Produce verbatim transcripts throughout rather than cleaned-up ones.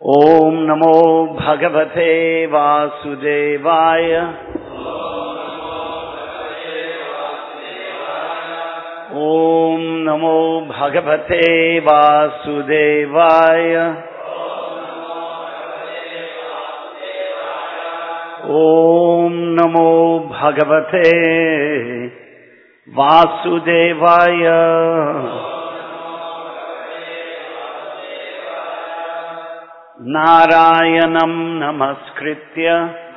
ओम नमो भगवते वासुदेवाय। ओम नमो भगवते वासुदेवाय। ओम नमो भगवते वासुदेवाय। नारायणं नमस्कृत्य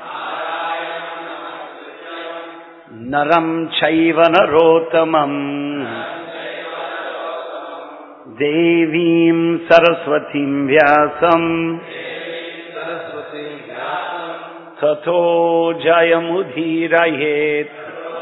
नरं चैव नरोत्तमं देवीं सरस्वतीं व्यासं ततो जयमुदीरयेत्।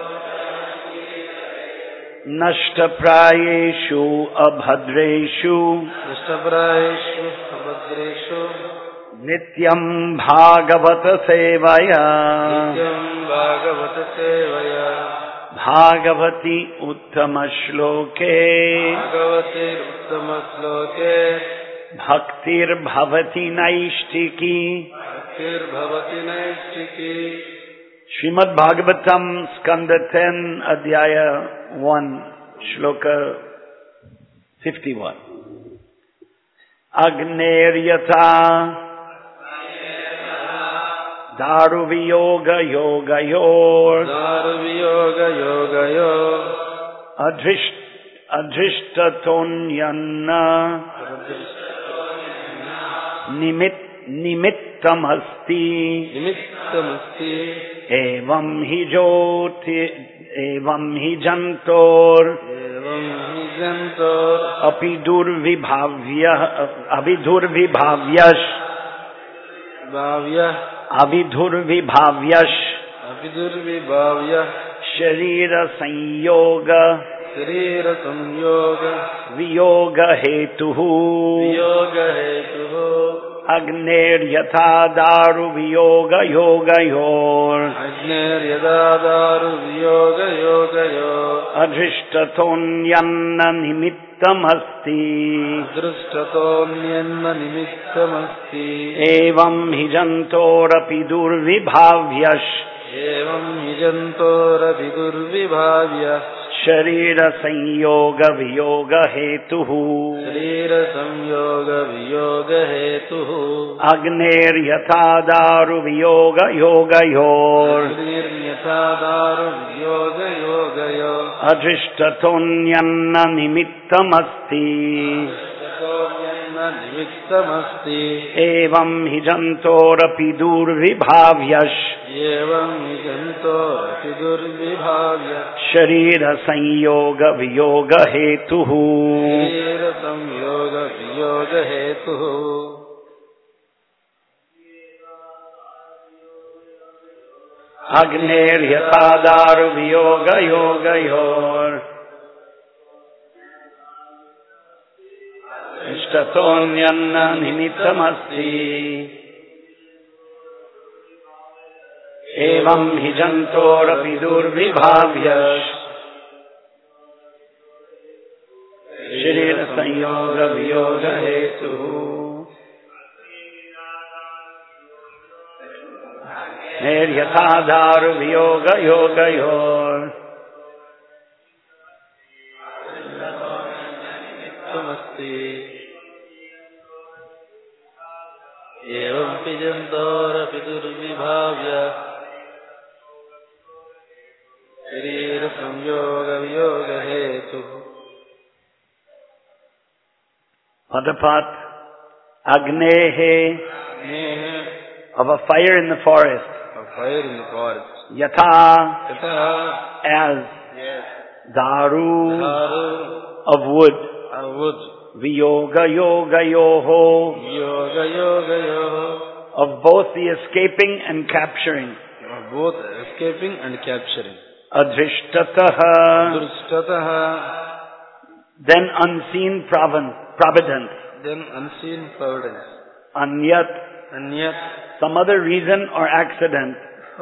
नष्टप्रायेषु अभद्रेषु नष्टप्रायेषु अभद्रेषु नित्यं भागवत सेवया नित्यं भागवत सेवया भागवती उत्तम श्लोके भागवते उत्तम श्लोके भक्तिर्भवति नैष्टिकी भक्तिर्भवति नैष्टिकी। श्रीमद् भागवतम स्कंद टेन अध्याय वन श्लोक फिफ्टी वन। अग्नेर्यथा दारुवियोग योगयोर दारुवियोग योगयोर अधृष्ट अधृष्टतोन्यन्न निमित्त निमित्तमस्ति निमित्तमस्ति। एवं हि ज्योति एवं हि जन्तोर एवं हि जन्तोर अपि दुर्विभाव्यः अपि दुर्विभाव्यः भाव्यः अपि दुर्विभाव्यः अपि दुर्विभाव्यः शरीर संयोग शरीर संयोग वियोग हेतुः वियोग हेतुः अग्नेर्यथा दारु वियोग योगयोर अग्नेर्यथा दारु वियोग योगयोर अधृष्टतोन्यन्न निमित्तमस्ति दृष्टतोऽन्यन्न निमित्तमस्ति। एवं हि जन्तोरपि दुर्विभाव्यः एवं हि जन्तोरपि दुर्विभाव्यः शरीर संयोग वियोग हेतुः शरीर संयोग वियोग हेतुः अग्नेर्यथा दारु वियोग योगयोर अग्निर्यथा दारु वियोग योगयोर अधृष्टतोन्यन्न निमित्तमस्ति दृष्टतोऽन्यन्न निमित्तमस्ति। एवं हि जन्तोरपि दुर्विभाव्यः एवं हि जन्तोरपि दुर्विभाव्यः शरीर संयोग वियोग हेतुः शरीर संयोग वियोग हेतुः अग्नेर्यथा दारु वियोग योगयोर इष्टतोऽन्यन्न निमित्तमस्ति। एवं हि जन्तोरपि दुर्विभाव्यः शरीर संयोग वियोग हेतुः निर्यथा दारु वियोग योगयोर समस्ति। एवं हि जन्तोरपि दुर्विभाव्यः शरीर संयोग वियोग हेतुः। Padapat Agnehe of a fire in the forest. A fire in the forest. Yatha Yatha as yes. Daru Daru of wood. of wood. Viyoga yoga yoho Yoga yoga yoho of both the escaping and capturing. of both escaping and capturing. Adhishtataha Drushtataha then unseen providence. then unseen providence. Anyat Anyat some other reason or accident.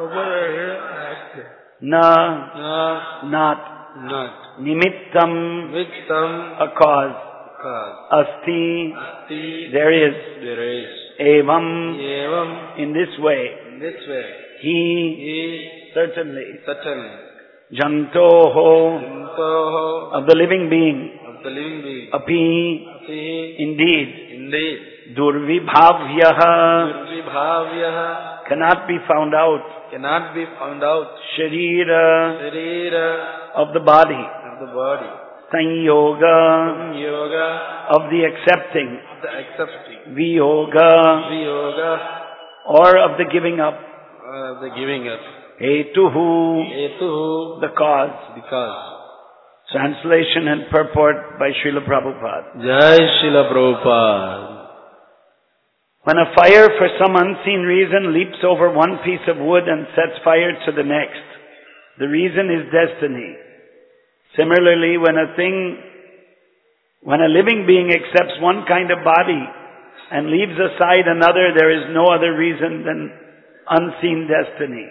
Na na not not nimittam Vittam a cause. cause. Asti Asti there is. there is. Evam. Evam. In this way. In this way. He. He. Certainly. Certainly. Jantoho. Jantoho. Of the living being. Of the living being. Api. Api. Indeed. Indeed. Durvibhavyaha. Durvibhavyaha. Cannot be found out. Cannot be found out. Sharira. Sharira. Of the body. Of the body. Sanyoga. Yoga. Of the accepting. Of the accepting. Viyoga. Viyoga. Or of the giving up. Uh, the giving up. Hetuhu. Hetuhu. The cause. The cause. Translation and purport by Srila Prabhupada. Jai Srila Prabhupada. When a fire for some unseen reason leaps over one piece of wood and sets fire to the next, the reason is destiny. Similarly, when a thing, when a living being accepts one kind of body and leaves aside another, there is no other reason than unseen destiny.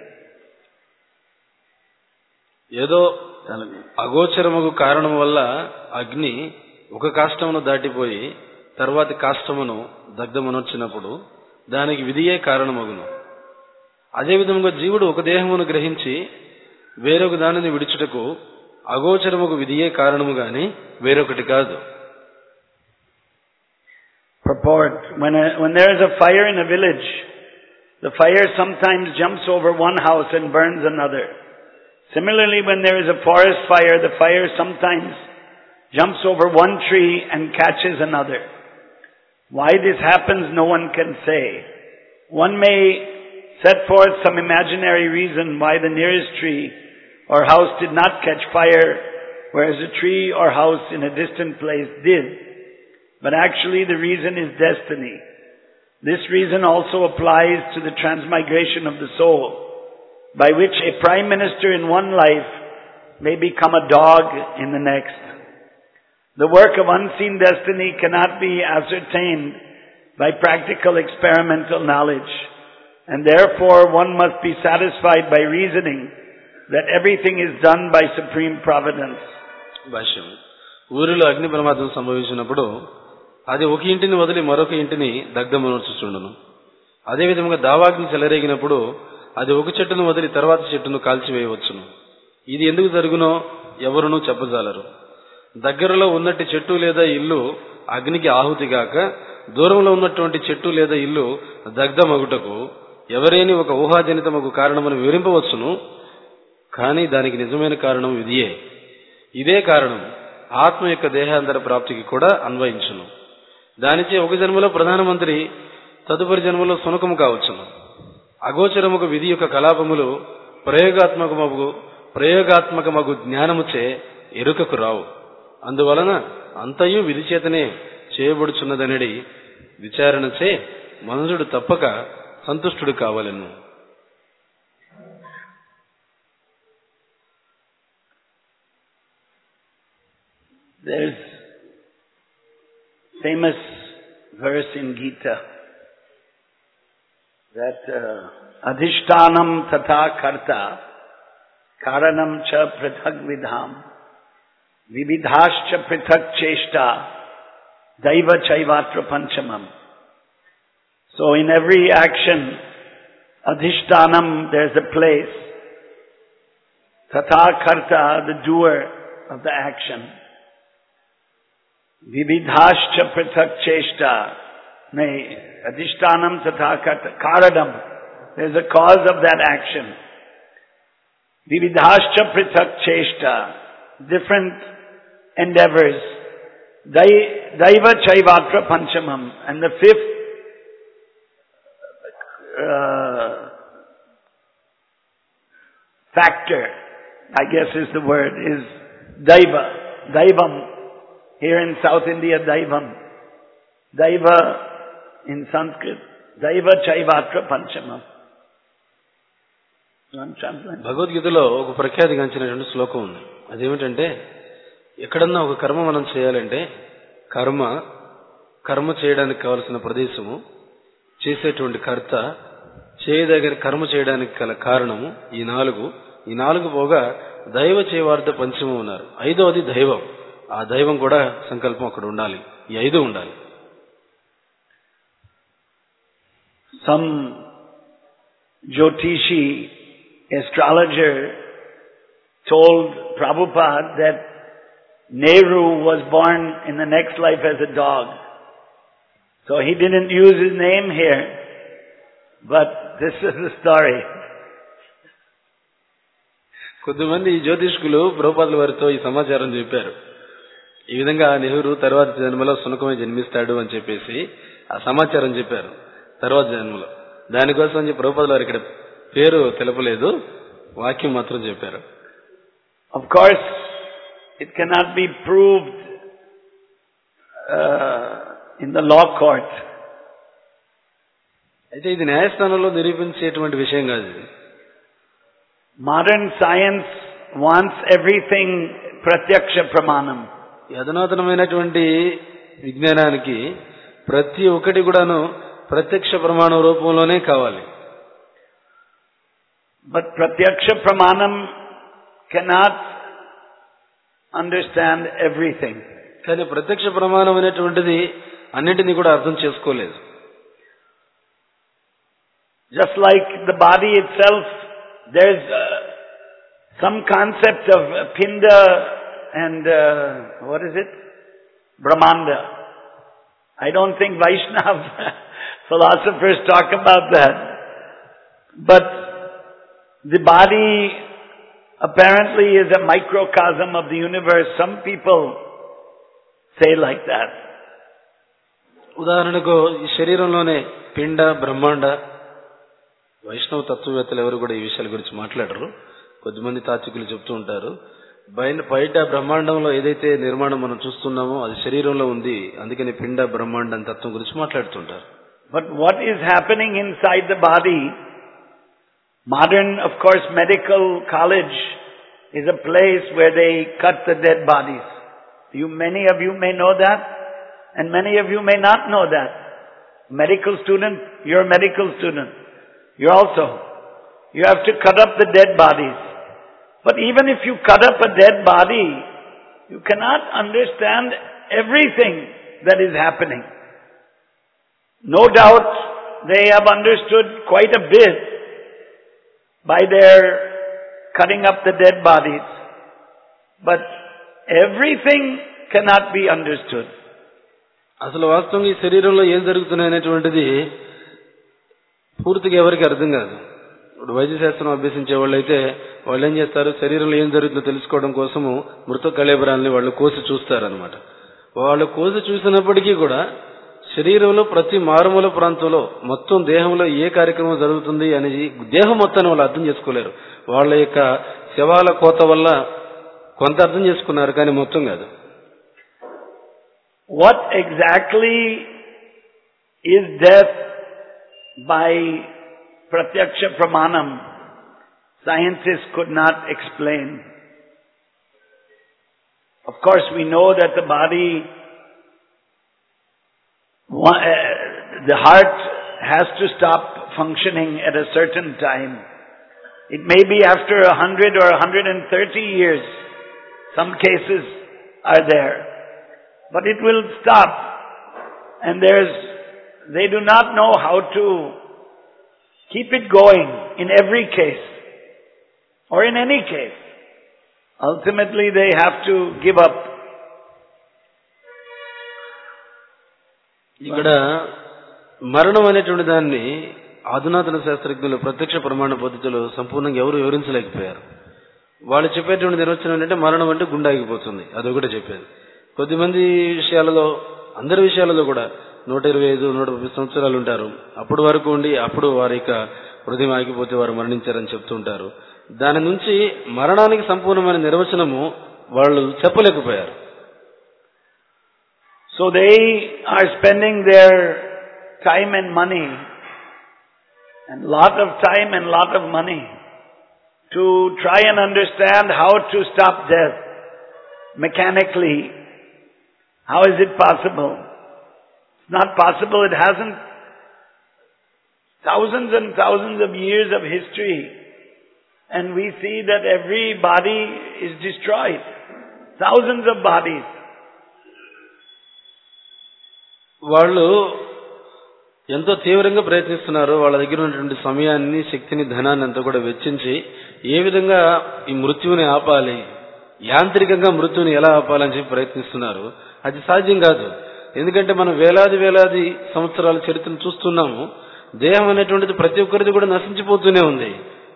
ఏదో అగోచరముకు కారణం వల్ల అగ్ని ఒక కాష్టమును దాటిపోయి తర్వాతి కాష్టమును దగ్ధమునొచ్చినప్పుడు దానికి విధియే కారణమగును. అదే విధముగా జీవుడు ఒక దేహమును గ్రహించి వేరొక దానిని విడిచుటకు అగోచరముకు విధియే కారణము గాని వేరొకటి కాదు. Purport. When a, when there is a fire in a village, the fire sometimes jumps over one house and burns another. Similarly, when there is a forest fire, the fire sometimes jumps over one tree and catches another. Why this happens, no one can say. One may set forth some imaginary reason why the nearest tree or house did not catch fire, whereas a tree or house in a distant place did. But actually the reason is destiny. This reason also applies to the transmigration of the soul, by which a prime minister in one life may become a dog in the next. The work of unseen destiny cannot be ascertained by practical experimental knowledge, and therefore one must be satisfied by reasoning that everything is done by supreme providence. భాష్యం. ఊరిలో అగ్ని ప్రమాదం సంభవించినప్పుడు అది ఒక ఇంటిని వదిలి మరొక ఇంటిని దగ్ధమనర్చుచుండును. అదే విధంగా దావాగ్ని చెలరేగినప్పుడు అది ఒక చెట్టును వదిలి తర్వాత చెట్టును కాల్చివేయవచ్చును. ఇది ఎందుకు జరుగునో ఎవరునూ చెప్పజాలరు. దగ్గరలో ఉన్నట్టి చెట్టు లేదా ఇల్లు అగ్నికి ఆహుతిగాక దూరంలో ఉన్నటువంటి చెట్టు లేదా ఇల్లు దగ్ధమగుటకు ఎవరేని ఒక ఊహాజనితమగు కారణమును వివరింపవచ్చును. కానీ దానికి నిజమైన కారణం ఇదియే. ఇదే కారణం ఆత్మ యొక్క దేహాంతర ప్రాప్తికి కూడా అన్వయించును. దానిచే ఒక జన్మలో ప్రధానమంత్రి తదుపరి జన్మలో సునకము కావచ్చును. అగోచరముకు విధి యొక్క కలాపములు ప్రయోగాత్మకమగు ప్రయోగాత్మకమగు జ్ఞానముచే ఎరుకకు రావు. అందువలన అంతయు విధి చేతనే చేయబడుచున్నదనడి విచారణచే మనుషుడు తప్పక సంతుష్టుడు కావలెను. There's famous verse in Gita that uh, adhishtanam tatha karta karanam cha prithak vidham vividhascha prithak cheshta daiva chaivatra panchamam. So in every action, adhishtanam, there's a place, tatha karta, the doer of the action, vividhascha prithak cheshta, nay, adhishtanam tatha karta, karanam, there's a cause of that action. Vividhascha prithak cheshta, different endeavors. Daiva chaivatra panchamam, and the fifth uh, factor, I guess is the word, is daiva, daivam. Here in South India, daivam. Daiva in Sanskrit, daiva chaivatra panchamam. భగవద్గీతలో ఒక ప్రఖ్యాతిగాంచినటువంటి శ్లోకం ఉంది. అదేమిటంటే, ఎక్కడన్నా ఒక కర్మ మనం చేయాలంటే కర్మ కర్మ చేయడానికి కావలసిన ప్రదేశము, చేసేటువంటి కర్త, చేయదగిన కర్మ చేయడానికి గల కారణము, ఈ నాలుగు ఈ నాలుగు పోగా దైవ చేవార్థ పంచమం ఉన్నారు. ఐదవది దైవం. ఆ దైవం కూడా సంకల్పం అక్కడ ఉండాలి. ఈ ఐదు ఉండాలి. Some Jyotishi, astrologer, told Prabhupada that Nehru was born in the next life as a dog. So he didn't use his name here, but this is the story. కొద్దిమంది జ్యోతిష్కులు ప్రభుపాదుల వారితో ఈ సమాచారం చెప్పారు. ఈ విధంగా నెహ్రూ తర్వాత జన్మలో సునకమై జన్మిస్తాడు అని చెప్పేసి ఆ సమాచారం చెప్పారు తర్వాత జన్మలో. దానికోసం చెప్పి ప్రభుపాదుల వారు ఇక్కడ పేరు తెలపలేదు, వాక్యం మాత్రం చెప్పారు. Of course, it cannot be proved uh, in the law court. అయితే ఇది న్యాయస్థానంలో నిరూపించేటువంటి విషయం కాదు ఇది. Modern science wants everything pratyaksha pramanam. అధునాతనమైనటువంటి విజ్ఞానానికి ప్రతి ఒక్కటి కూడాను ప్రత్యక్ష ప్రమాణం రూపంలోనే కావాలి. But pratyaksha pramanam cannot understand everything. కానీ ప్రత్యక్ష ప్రమాణం అనేటువంటిది అన్నింటినీ కూడా అర్థం చేసుకోలేదు. Just like the body itself, there's uh, some concept of pinda and uh, what is it? Brahmanda. I don't think Vaishnava philosophers talk about that. But the body apparently is a microcosm of the universe. Some people say like that. ఉదాహరణకు ఈ శరీరంలోనే పిండ బ్రహ్మాండ, వైష్ణవ తత్వవేత్తలు ఎవరు కూడా ఈ విషయాల గురించి మాట్లాడరు. కొద్దిమంది తాత్వికులు చెప్తూ ఉంటారు, బయట బ్రహ్మాండంలో ఏదైతే నిర్మాణం మనం చూస్తున్నామో అది శరీరంలో ఉంది, అందుకని పిండ బ్రహ్మాండం తత్వం గురించి మాట్లాడుతుంటారు. But what is happening inside the body? Modern, of course, medical college is a place where they cut the dead bodies. You, many of you may know that, and many of you may not know that. Medical student, you're a medical student. You also, you have to cut up the dead bodies. But even if you cut up a dead body, you cannot understand everything that is happening. No doubt they have understood quite a bit by their cutting up the dead bodies. But everything cannot be understood. అసలు వాస్తవంగా ఈ శరీరంలో ఏం జరుగుతున్నాయి అనేటువంటిది పూర్తిగా ఎవరికి అర్థం కాదు. ఇప్పుడు వైద్యశాస్త్రం అభ్యసించే వాళ్ళు అయితే వాళ్ళు ఏం చేస్తారు, శరీరంలో ఏం జరుగుతుందో తెలుసుకోవడం కోసము మృత కళేబరాల్ని వాళ్ళు కోసి చూస్తారనమాట. వాళ్ళు కోసి చూసినప్పటికీ కూడా శరీరంలో ప్రతి మారుమూల ప్రాంతంలో మొత్తం దేహంలో ఏ కార్యక్రమం జరుగుతుంది అనేది దేహం మొత్తాన్ని వాళ్ళు అర్థం చేసుకోలేరు. వాళ్ళ యొక్క శవాల కోత వల్ల కొంత అర్థం చేసుకున్నారు, కానీ మొత్తం కాదు. What exactly is death by pratyaksha pramanam? Scientists could not explain. Of course, we know that the body, the heart has to stop functioning at a certain time. It may be after a hundred or a hundred and thirty years. Some cases are there. But it will stop. And there's, they do not know how to keep it going in every case. Or in any case. Ultimately they have to give up. ఇక్కడ మరణం అనేటువంటి దాన్ని అధునాతన శాస్త్రజ్ఞులు ప్రత్యక్ష ప్రమాణ పద్ధతిలో సంపూర్ణంగా ఎవరు వివరించలేకపోయారు. వాళ్ళు చెప్పేటువంటి నిర్వచనం ఏంటంటే మరణం అంటే గుండె ఆగిపోతుంది, అదొకటే చెప్పేది. కొద్దిమంది విషయాలలో, అందరి విషయాలలో కూడా నూట ఇరవై ఐదు నూట ముప్పై సంవత్సరాలు ఉంటారు, అప్పుడు వరకు ఉండి అప్పుడు వారి యొక్క హృదయం ఆగిపోతే వారు మరణించారని చెప్తుంటారు. దాని నుంచి మరణానికి సంపూర్ణమైన నిర్వచనము వాళ్ళు చెప్పలేకపోయారు. So they are spending their time and money, and lot of time and lot of money, to try and understand how to stop death mechanically. How is it possible? It's not possible. It hasn't. Thousands and thousands of years of history, and we see that every body is destroyed. Thousands of bodies. వాళ్ళు ఎంతో తీవ్రంగా ప్రయత్నిస్తున్నారు. వాళ్ళ దగ్గర ఉన్నటువంటి సమయాన్ని, శక్తిని, ధనాన్ని అంతా కూడా వెచ్చించి ఏ విధంగా ఈ మృత్యువుని ఆపాలి, యాంత్రికంగా మృత్యువుని ఎలా ఆపాలని చెప్పి ప్రయత్నిస్తున్నారు. అది సాధ్యం కాదు. ఎందుకంటే మనం వేలాది వేలాది సంవత్సరాల చరిత్రను చూస్తున్నాము. దేహం అనేటువంటిది ప్రతి ఒక్కరిది కూడా నశించిపోతూనే ఉంది.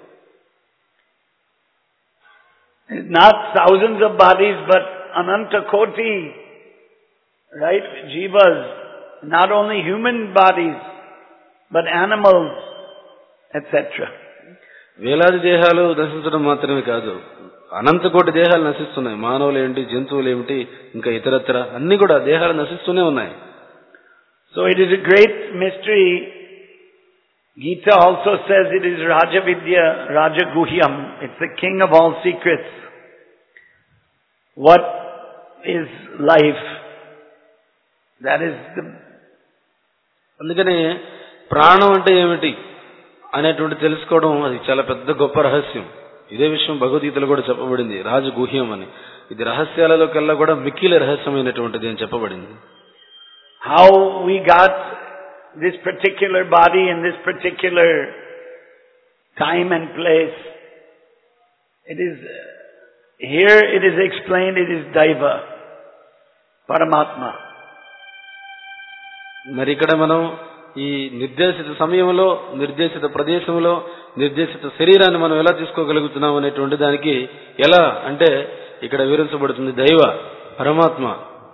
Not thousands of bodies, but ananta koti, right? Jivas, not only human bodies, but animals, et cetera. వేలాది దేహాలు నశించడం మాత్రమే కాదు, అనంత కోటి దేహాలు నశిస్తున్నాయి. మానవులు ఏమిటి, జంతువులు ఏమిటి, ఇంకా ఇతరత్ర అన్ని కూడా దేహాలు నశిస్తూనే ఉన్నాయి. So it is a great mystery. Gita also says it is Raja Vidya, Raja Guhyam. It's the king of all secrets. What is life? That is the... అందుకనే ప్రాణం అంటే ఏమిటి అనేటువంటి తెలుసుకోవడం అది చాలా పెద్ద గొప్ప రహస్యం. ఇదే విషయం భగవద్గీతలో కూడా చెప్పబడింది, రాజగుహ్యం అని. ఇది రహస్యాలలో కల్లా కూడా మిక్కిలి రహస్యమైనటువంటిది అని చెప్పబడింది. How we got this particular body in this particular time and place. It is, here it is explained, it is Daiva, Paramatma. మరి ఇక్కడ మనం ఈ నిర్దేశిత సమయంలో, నిర్దేశిత ప్రదేశంలో, నిర్దేశిత శరీరాన్ని మనం ఎలా తీసుకోగలుగుతున్నాం అనేటువంటి దానికి ఎలా అంటే ఇక్కడ వివరించబడుతుంది దైవ, పరమాత్మ.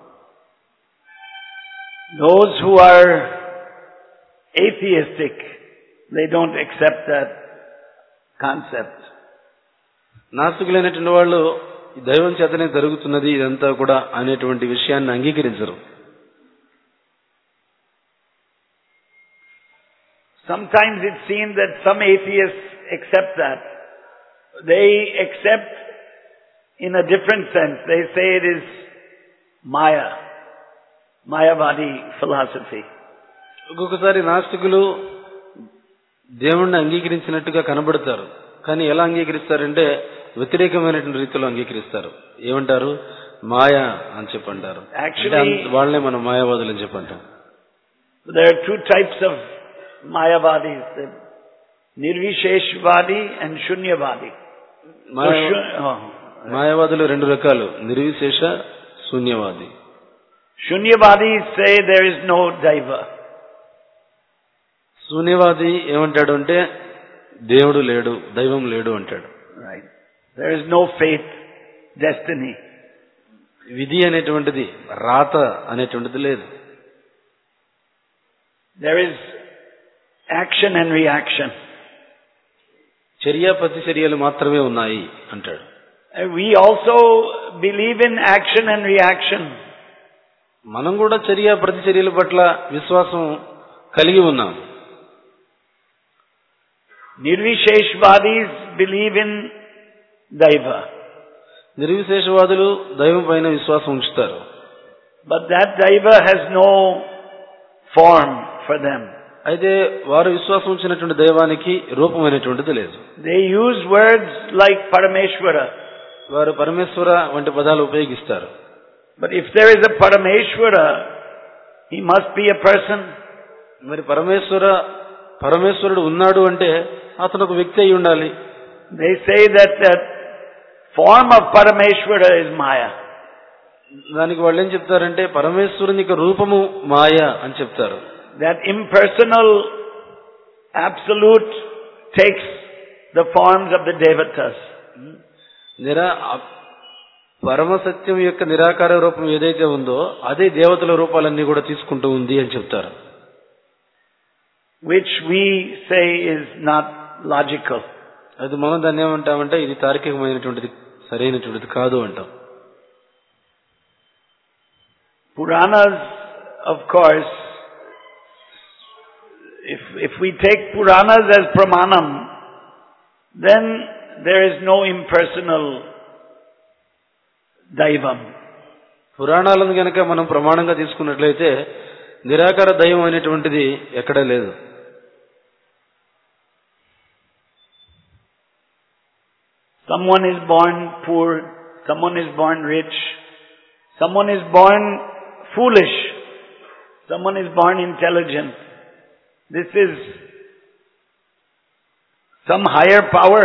Those who are atheistic, they don't accept that concept. నాస్తికులైనటువంటి వాళ్ళు దైవం చేతనే జరుగుతున్నది ఇదంతా కూడా అనేటువంటి విషయాన్ని అంగీకరించరు. Sometimes it seems that some atheists accept that. They accept in a different sense. They say it is Maya, Mayavadi philosophy. ఒక్కొక్కసారి నాస్తికులు దేవుణ్ణి అంగీకరించినట్టుగా కనబడతారు. కానీ ఎలా అంగీకరిస్తారంటే వ్యతిరేకమైనటువంటి రీతిలో అంగీకరిస్తారు. ఏమంటారు? మాయా అని చెప్పంటారు. వాళ్ళనే మనం మాయావాదులు అని చెప్పంటాం. There are two types of Mayavadis, Nirvisheshvadi and Shunyavadi. మాయావాదులు రెండు రకాలు, నిర్విశేష, శూన్యవాది. Shunyavadis say there is no Daiva. శూన్యవాది ఏమంటాడు అంటే దేవుడు లేడు, దైవం లేడు అంటాడు. Right. There is no fate, destiny. విధి అనేటువంటిది, రాత అనేటువంటిది లేదు. There is action and reaction. చర్య ప్రతిచర్యలు మాత్రమే ఉన్నాయి అంటాడు. We also believe in action and reaction. మనం కూడా చర్య ప్రతిచర్యల పట్ల విశ్వాసం కలిగి ఉన్నాం. Nirvisheshvadis believe in Daiva. నిర్విశేషవాదులు దైవం పైన విశ్వాసం ఉంచుతారు. But that Daiva has no form for them. అయితే వారు విశ్వాసం ఉంచినటువంటి దైవానికి రూపమైనటువంటిది లేదు. They use words like Parameshwara. వారు పరమేశ్వర వంటి పదాలు ఉపయోగిస్తారు. But if there is a Parameshwara, he must be a person. మరి పరమేశ్వర పరమేశ్వరుడు ఉన్నాడు అంటే అతను ఒక వ్యక్తి అయి ఉండాలి. They say that that form of Parameshwara is Maya. దానికి వాళ్ళు ఏం చెప్తారంటే పరమేశ్వరుని యొక్క రూపము మాయ అని చెప్తారు. That impersonal absolute takes the forms of the devatas. నిరా పరమసత్యం యొక్క నిరాకార రూపం ఏదైతే ఉందో అదే దేవతల రూపాలన్నీ కూడా తీసుకుంటూ ఉంది అని చెప్తారు. Which we say is not logical. అది మనం దాన్ని ఏమంటామంటే ఇది తార్కికమైనటువంటిది, సరైనటువంటిది కాదు అంటాం. Puranas, of course, if if we take Puranas as pramanam, then there is no impersonal daivam. పురాణాలను గనక మనం ప్రమాణంగా తీసుకున్నట్లయితే నిరాకార దైవం అనేటువంటిది ఎక్కడా లేదు. Someone is born poor, someone is born rich, someone is born foolish, someone is born intelligent. this is some higher power.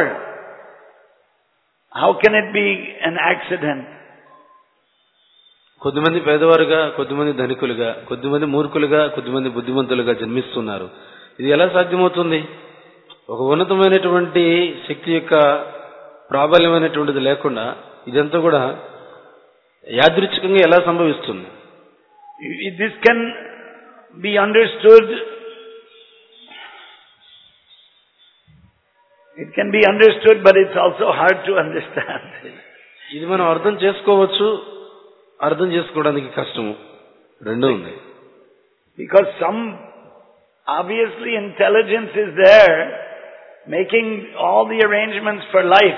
How can it be an accident? కొద్దిమంది పేదవారుగా, కొద్దిమంది ధనికులుగా, కొద్దిమంది మూర్ఖులుగా, కొద్దిమంది బుద్ధిమంతులుగా జన్మిస్తున్నారు. ఇది ఎలా సాధ్యమవుతుంది? ఒక ఉన్నతమైనటువంటి శక్తి యొక్క ప్రాబల్యమైనటువంటిది లేకుండా ఇదంతా కూడా యాదృచ్ఛికంగా ఎలా సంభవిస్తుంది? This can be understood. It can be understood, but it's also hard to understand. ఇది మనం అర్థం చేసుకోవచ్చు, అర్థం చేసుకోవడానికి కష్టము. రెండూ ఉంది. Because some obviously intelligence is there, making all the arrangements for life.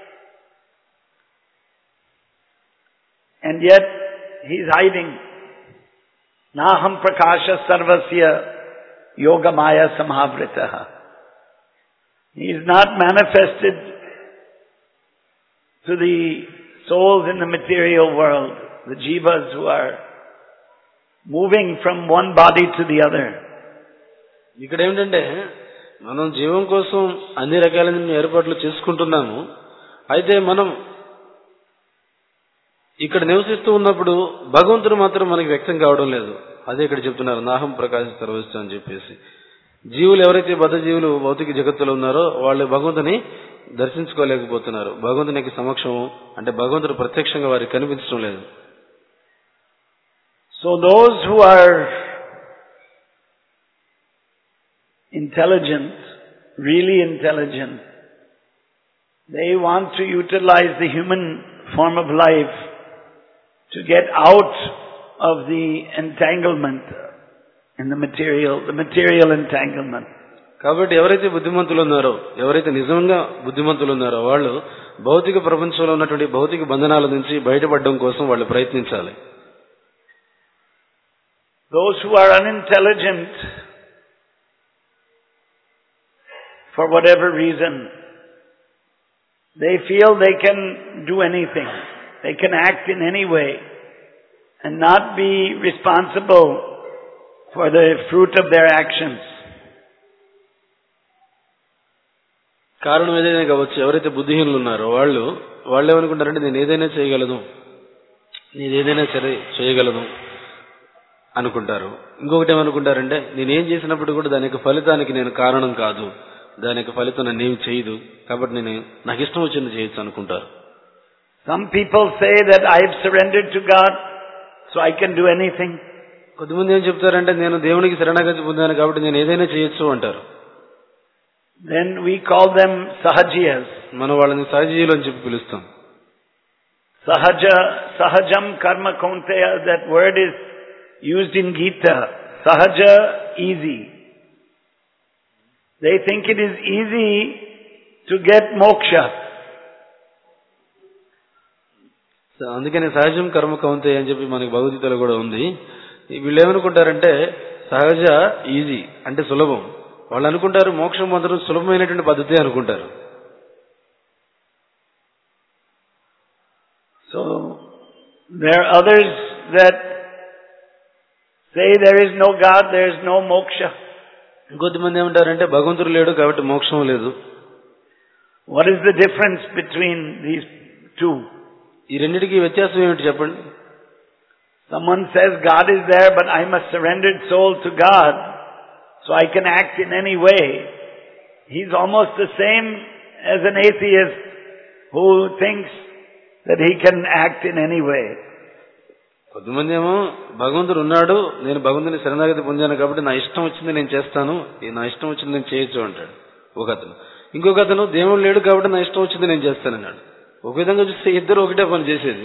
And yet, he is hiding. Naham prakasha sarvasya yoga maya samhavritaha. He is not manifested to the souls in the material world, the jivas who are moving from one body to the other. ఇక్కడ ఏమిటంటే మనం జీవం కోసం అన్ని రకాలైన ఏర్పాట్లు చేసుకుంటున్నాము. అయితే మనం ఇక్కడ నివసిస్తూ ఉన్నప్పుడు భగవంతుడు మాత్రం మనకి వ్యక్తం కావడం లేదు. అదే ఇక్కడ చెప్తున్నారు, నాహం ప్రకాశ సర్వస్సు అని చెప్పేసి. జీవులు ఎవరైతే బద్ధ జీవులు భౌతిక జగత్తులో ఉన్నారో వాళ్ళు భగవంతుని దర్శించుకోలేకపోతున్నారు. భగవంతునికి సమక్షము అంటే భగవంతుడు ప్రత్యక్షంగా వారికి కనిపించడం లేదు. So those who are intelligent, really intelligent, they want to utilize the human form of life to get out of the entanglement in the material, the material entanglement. కాబట్టి ఎవరైతే బుద్ధిమంతులు ఉన్నారో, ఎవరైతే నిజంగా బుద్ధిమంతులు ఉన్నారో వాళ్ళు భౌతిక ప్రపంచంలో ఉన్నటువంటి భౌతిక బంధనాల నుంచి బయటపడడం కోసం వాళ్ళు ప్రయత్నించాలి. Those who are unintelligent, for whatever reason, they feel they can do anything. They can act in any way and not be responsible for the fruit of their actions. కారణం ఏదైనా కావచ్చు. ఎవరైతే బుద్ధిహీనులు ఉన్నారో వాళ్ళు వాళ్ళు ఏమనుకుంటారంటే నేను ఏదైనా చేయగలను, నేను ఏదైనా సరే చేయగలను అనుకుంటారు. ఇంకొకటి ఏమనుకుంటారంటే నేను ఏం చేసినప్పుడు కూడా దాని యొక్క ఫలితానికి నేను కారణం కాదు, దాని యొక్క ఫలితం నన్ను ఏమి చేయదు, కాబట్టి నేను నాకు ఇష్టం వచ్చింది చేయొచ్చు అనుకుంటారు. Some people say that I have surrendered to God, so I can do anything. కొద్దిమంది ఏం చెప్తారంటే నేను దేవునికి శరణాగతి పొందాను కాబట్టి నేను ఏదైనా చేయొచ్చు అంటారు. Then we call them sahajiyas. మనం వాళ్ళని సహజీవులు అని చెప్పి పిలుస్తాం. Sahaja, sahajam karma kaunteya, that word is used in Gita. Sahaja, easy. They think it is easy to get moksha. అందుకని సహజం కర్మ కౌంతే అని చెప్పి మనకి భగవద్గీతలో కూడా ఉంది. వీళ్ళు ఏమనుకుంటారంటే సహజ ఈజీ అంటే సులభం. వాళ్ళు అనుకుంటారు మోక్షం మాత్రం సులభమైనటువంటి పద్ధతి అనుకుంటారు. So there are others that say there is no God, there is no moksha. ఇంకొద్దిమంది ఏమంటారంటే భగవంతుడు లేడు కాబట్టి మోక్షం లేదు. What is the difference between these two? ఈ రెండిటికి వ్యత్యాసం ఏమిటి చెప్పండి? Someone says God is there, but I am a surrendered soul to God, so I can act in any way. He's almost the same as an atheist who thinks that he can act in any way. కొద్దిమంది ఏమో భగవంతుడు ఉన్నాడు, నేను భగవంతుని శరణాగతి పొందాను కాబట్టి నా ఇష్టం వచ్చింది నేను చేస్తాను, నా ఇష్టం వచ్చింది నేను చేయొచ్చు అంటాడు ఒక అతను. ఇంకొక అతను దేవుడు లేడు కాబట్టి నా ఇష్టం వచ్చింది నేను చేస్తానన్నాడు. ఒక విధంగా చూస్తే ఇద్దరు ఒకటే పని చేసేది.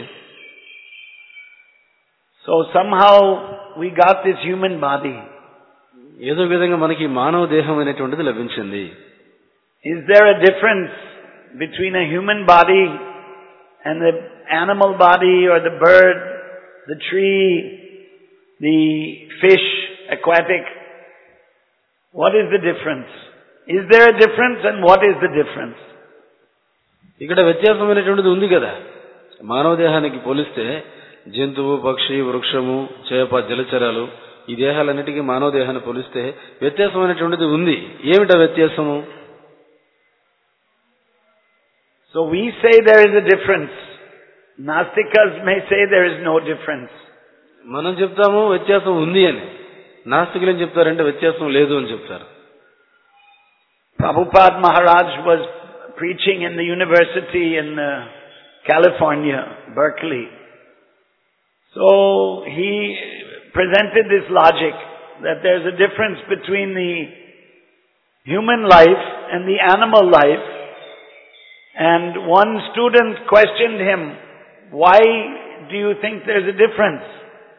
So somehow we got this human body. ఏదో విధంగా మనకి మానవ దేహం అనేటువంటిది లభించింది. Is there a difference between a human body and the animal body or the bird, the tree, the fish, aquatic? What is the difference? Is there a difference, and what is the difference? ఇక్కడ వ్యత్యాసమైనటువంటిది ఉంది కదా. మానవ దేహానికి పోలిస్తే జంతువు, పక్షి, వృక్షము, చేప, జలచరాలు ఈ దేహాలన్నిటికీ మానవ దేహాన్ని పోలిస్తే వ్యత్యాసం అనేటువంటిది ఉంది. ఏమిటా వ్యత్యాసము? So we say there is a difference. Nastikas may say there is no difference. మనం చెప్తాము వ్యత్యాసం ఉంది అని. నాస్తికులు ఏం చెప్తారంటే వ్యత్యాసం లేదు అని చెప్తారు. Prabhupada Maharaj was preaching in the university in uh, California, Berkeley. So he presented this logic that there's a difference between the human life and the animal life. And one student questioned him, why do you think there's a difference?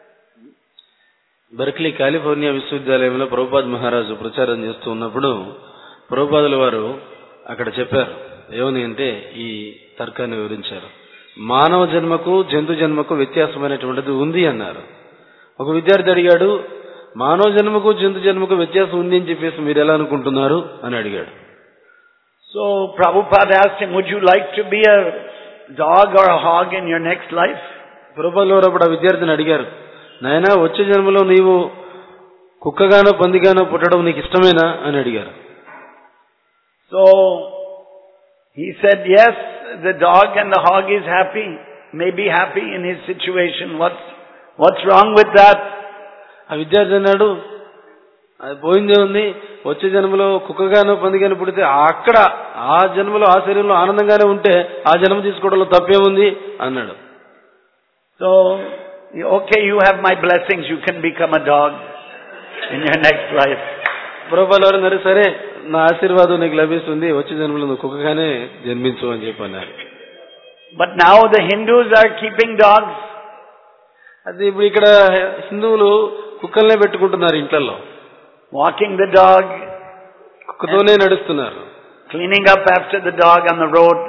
Berkeley California విశ్వవిద్యాలయంలో ప్రభుపాద్ మహారాజు ప్రచారం చేస్తూ ఉన్నప్పుడు ప్రభుపాదుల వారు అక్కడ చెప్పారు. ఏమని అంటే ఈ తర్కాన్ని వివరించారు. మానవ జన్మకు జంతు జన్మకు వ్యత్యాసమైనటువంటిది ఉంది అన్నారు. ఒక విద్యార్థి అడిగాడు, మానవ జన్మకు జంతు జన్మకు వ్యత్యాసం ఉంది అని చెప్పేసి మీరు ఎలా అనుకుంటున్నారు అని అడిగాడు. So Prabhupada asked him, would you like to be a dog or a hog in your next life? ప్రభుపాదుల వారు అప్పుడు ఆ విద్యార్థిని అడిగారు, నాయనా వచ్చే జన్మలో నీవు కుక్కగానో పందిగానో పుట్టడం నీకు ఇష్టమేనా అని అడిగారు. So he said, yes, the dog and the hog is happy, may be happy in his situation. What's, what's wrong with that? ఆ విద్యార్థి అన్నాడు, అది పోయిందే ఉంది, వచ్చే జన్మలో కుక్కగానో పందిగానో పుడితే అక్కడ ఆ జన్మలో ఆ శరీరంలో ఆనందంగానే ఉంటే ఆ జన్మ తీసుకోవడంలో తప్పేముంది అన్నాడు. So, okay, you have my blessings, you can become a dog in your next life. ప్రభుపాదుల వారు అన్నారు, సరే నా ఆశీర్వాదం నీకు లభిస్తుంది, వచ్చే జన్మలో నువ్వు కుక్కగానే జన్మించు అని చెప్పి అన్నారు. But now the Hindus are keeping dogs. అది ఇప్పుడు ఇక్కడ హిందువులు కుక్కల్నే పెట్టుకుంటున్నారు ఇంట్లో. Walking the dog, కుక్కతోనే నడుస్తున్నారు. cleaning up after the dog on the road.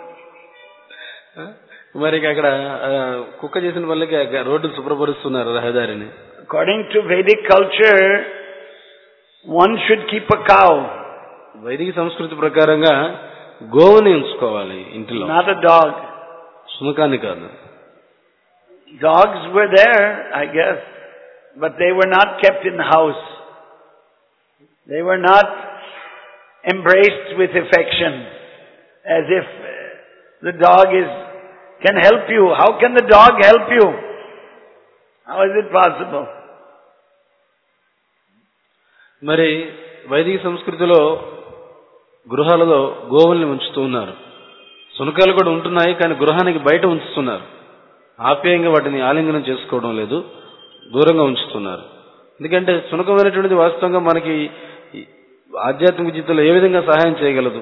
మరి అక్కడ కుక్క చేసిన వాళ్ళకి రోడ్డు శుభ్రపరుస్తున్నారు రహదారిని. According to Vedic culture, one should keep a cow. వైదిక సంస్కృతి ప్రకారంగా గోవుని ఉంచుకోవాలి ఇంటిలో. Not a dog. సునకాన్ని కాదు. Dogs were there, I guess, but they were not kept in the house. They were not embraced with affection, as if the dog is can help you. How can the dog help you? How is it possible? మరి వైదిక సంస్కృతిలో గృహాలలో గోవుల్ని ఉంచుతూ ఉన్నారు. సునకాలు కూడా ఉంటున్నాయి, కానీ గృహానికి బయట ఉంచుతున్నారు. ఆప్యాయంగా వాటిని ఆలింగనం చేసుకోవడం లేదు, దూరంగా ఉంచుతున్నారు. ఎందుకంటే సునకమైనటువంటిది వాస్తవంగా మనకి ఆధ్యాత్మిక జీవితంలో ఏ విధంగా సహాయం చేయగలదు?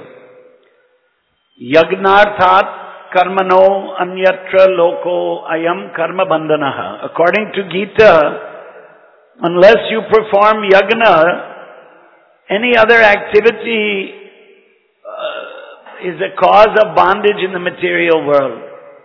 యజ్ఞార్థాత్ కర్మనో అన్యత్ర లోకో అయం కర్మ బంధనః. According to Gita, unless you perform yagna, any other activity uh, is a cause of bondage in the material world.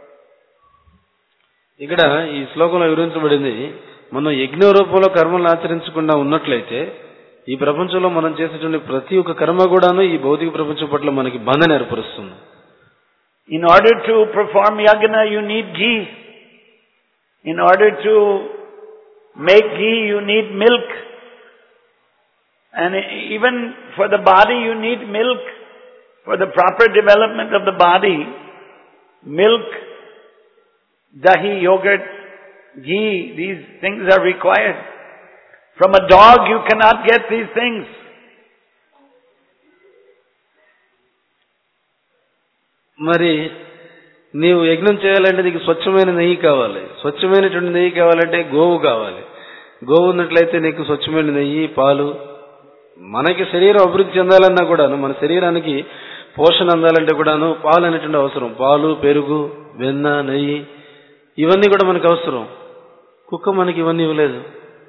ఇక్కడ ఈ శ్లోకంలో వివరించబడింది, మనం యజ్ఞ రూపంలో కర్మలను ఆచరించకుండా ఉన్నట్లయితే ఈ ప్రపంచంలో మనం చేసేటువంటి ప్రతి ఒక్క కర్మ కూడాను ఈ భౌతిక ప్రపంచం పట్ల మనకి బంధన ఏర్పరుస్తుంది. In order to perform yagna, you need ghee. In order to make ghee, you need milk. And even for the body, you need milk. For the proper development of the body, milk, dahi, yogurt, ghee, these things are required. From a dog, you cannot get these things. మరి నీవు యజ్ఞం చేయాలంటే నీకు స్వచ్ఛమైన నెయ్యి కావాలి. స్వచ్ఛమైనటువంటి నెయ్యి కావాలంటే గోవు కావాలి. గోవు ఉన్నట్లయితే నీకు స్వచ్ఛమైన నెయ్యి, పాలు. మనకి శరీరం అభివృద్ధి చెందాలన్నా కూడాను, మన శరీరానికి పోషణ అందాలంటే కూడాను పాలు అనేటువంటి అవసరం. పాలు, పెరుగు, వెన్న, నెయ్యి ఇవన్నీ కూడా మనకు అవసరం. కుక్క మనకి ఇవన్నీ ఇవ్వలేదు.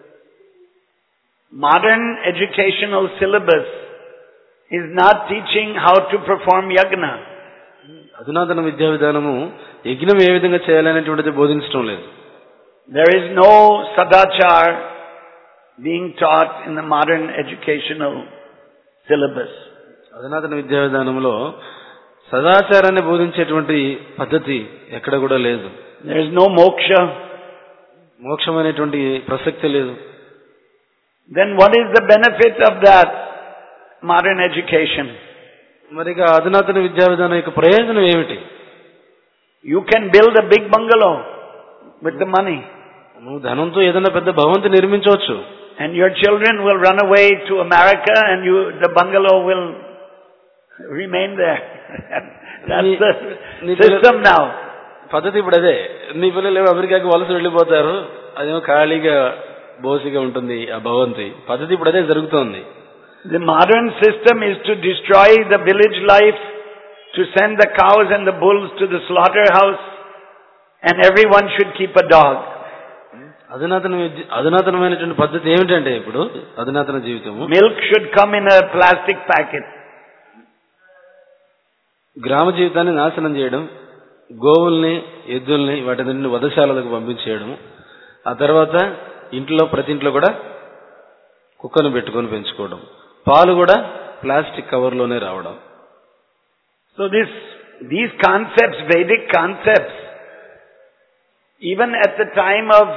Modern educational syllabus is not teaching how to perform yagna. అధునాతన విద్యా విధానము యజ్ఞం ఏ విధంగా చేయాలనేటువంటిది బోధించడం లేదు. There is no sadachar being taught in the modern educational syllabus. అధునాతన విద్యా విధానంలో సదాచారాన్ని బోధించేటువంటి పద్ధతి ఎక్కడ కూడా లేదు. There is no moksha. మోక్షం అనేటువంటి ప్రసక్తి లేదు. then what is the benefit of that modern education? మరి ఇక అధునాతన విద్యా విధానం యొక్క ప్రయోజనం ఏమిటి? You can build a big bungalow with the money. నువ్వు ధనంతో ఏదైనా పెద్ద భవంతి నిర్మించవచ్చు. And your children will run away to America and you, the bungalow will remain there. That's the system now. పద్ధతి ఇప్పుడు అదే. నీ పిల్లలు అమెరికాకి వలస వెళ్ళిపోతారు, అదేమో ఖాళీగా బోసిగా ఉంటుంది ఆ భవంతి. పద్ధతి ఇప్పుడు అదే జరుగుతోంది. The modern system is to destroy the village life, to send the cows and the bulls to the slaughterhouse, and everyone should keep a dog. అధునాతన అధునాతనమైనటువంటి పద్ధతి ఏమిటంటే ఇప్పుడు అధునాతన జీవితము, milk should come in a plastic packet. గ్రామ జీవితాన్ని నాశనం చేయడం, గోవుల్ని ఎద్దుల్ని వాటిని వధశాలలకు పంపించేయడం, ఆ తర్వాత ఇంట్లో ప్రతి ఇంట్లో కూడా కుక్కను పెట్టుకొని పెంచుకోవడం, పాలు కూడా ప్లాస్టిక్ కవర్లోనే రావడం. So this these concepts, Vedic concepts, even at the time of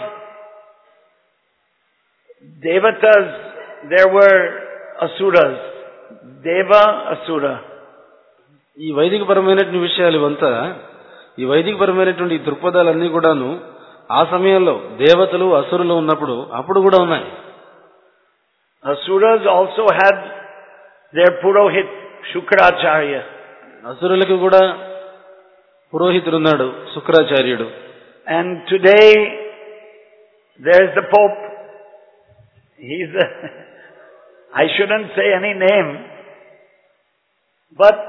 Devatas, there were asuras. Deva, asura. ఈ వైదిక పరమైనటువంటి విషయాలు ఇవంతా, ఈ వైదిక పరమైనటువంటి ఈ దృక్పథాలన్నీ కూడాను ఆ సమయంలో దేవతలు అసురులు ఉన్నప్పుడు అప్పుడు కూడా ఉన్నాయి. Asuras also had their purohit, Shukracharya. అసురులకు కూడా పురోహితుడు ఉన్నాడు, శుక్రాచార్యుడు. And today there is the Pope. He's a, I shouldn't say any name, but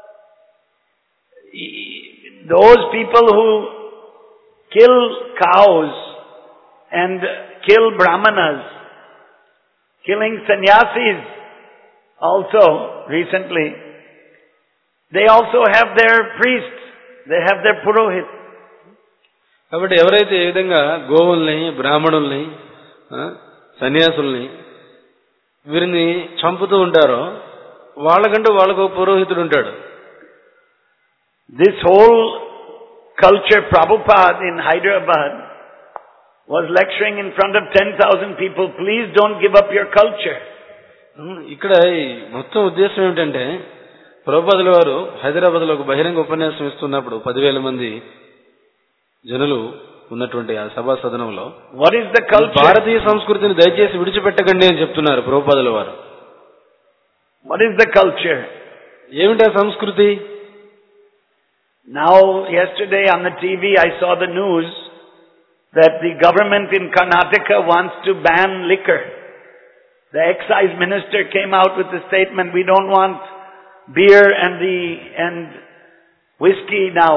he, those people who kill cows and kill brahmanas, killing sannyasis also recently, they also have their priests, they have their purohit. కాబట్టి ఎవరైతే ఏ విధంగా గోవుల్ని, బ్రాహ్మణుల్ని, సన్యాసుల్ని వీరిని చంపుతూ ఉంటారో వాళ్ళకంటూ వాళ్ళకు పురోహితుడు ఉంటాడు. This whole culture, Prabhupada in Hyderabad was lecturing in front of ten thousand people, please don't give up your culture. ఇక్కడ మొత్తం ఉద్దేశం ఏమిటంటే, ప్రభుపాదుల వారు హైదరాబాద్ లో ఒక బహిరంగ ఉపన్యాసం ఇస్తున్నప్పుడు పదివేల మంది జనులు ఉన్నటువంటి ఆ సభా సదనంలో What is the culture? భారతీయ సంస్కృతిని దయచేసి విడిచిపెట్టకండి అని చెప్తున్నారు ప్రభుపాదుల వారు. What is the culture? ఏమిటి ఆ సంస్కృతి? Now, yesterday on the T V I saw the news that the government in Karnataka wants to ban liquor. The excise minister came out with a statement, we don't want beer and the and whiskey now.